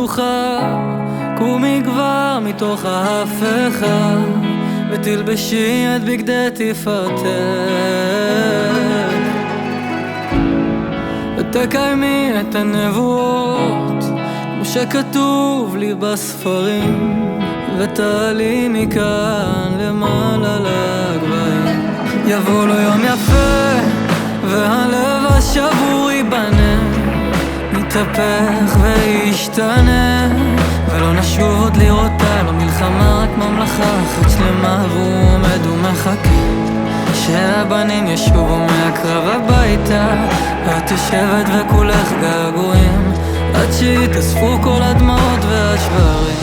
מלוכה, קומי כבר מתוך ההפכה, ותלבשי את בגדי תפארתך, ותקיימי את הנבואות כמו שכתוב לי בספרים, ותעלי מכאן למעלה לגבהים. יבוא לו יום יפה והלב השבור ייבנה, נתהפך וישתנה, ולא נשוב עוד לראותה, לא מלחמה רק ממלכה אחת שלמה, והוא עומד ומחכה שהבנים ישובו מהקרב הביתה, ואת יושבת וכולך געגועים עד שיתאספו כל הדמעות והשברים.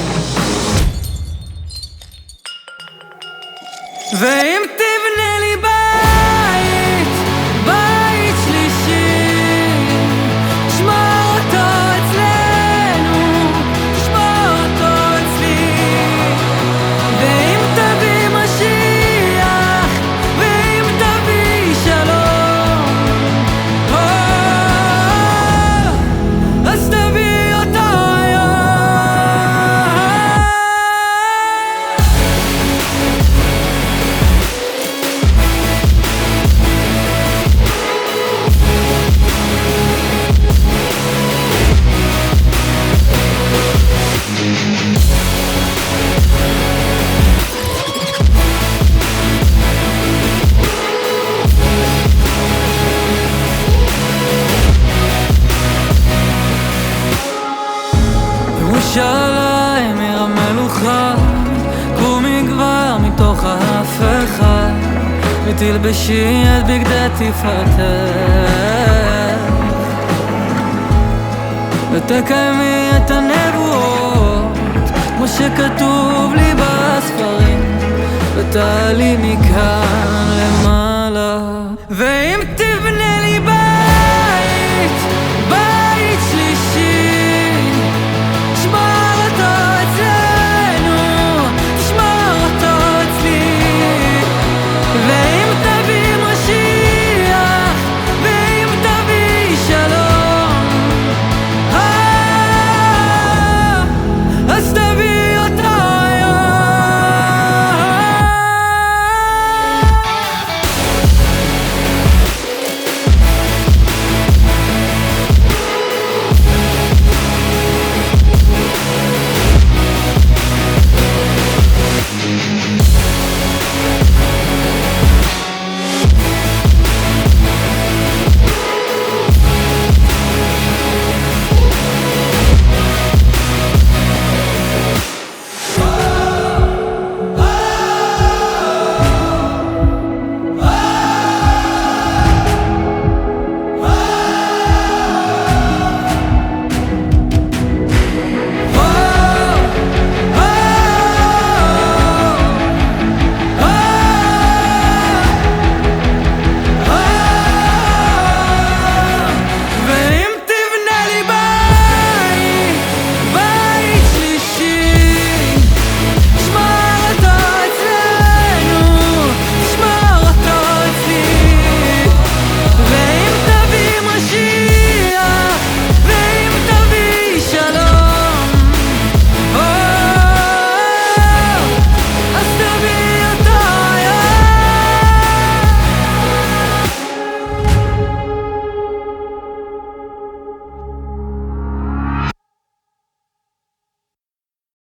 ואם תבנה לי בית שלישי, תשמור אותו אצלנו, תשמור אותו אצלי. ואם תביא משיח, ואם תביא שלום, אז תביא אותו היום. ירושלים עיר המלוכה, קומי כבר מתוך ההפכה, ותלבשי את בגדי תפארתך, ותקיימי את הנבואות כמו שכתוב לי בספרים, ותעלי מכאן למעלה. ואם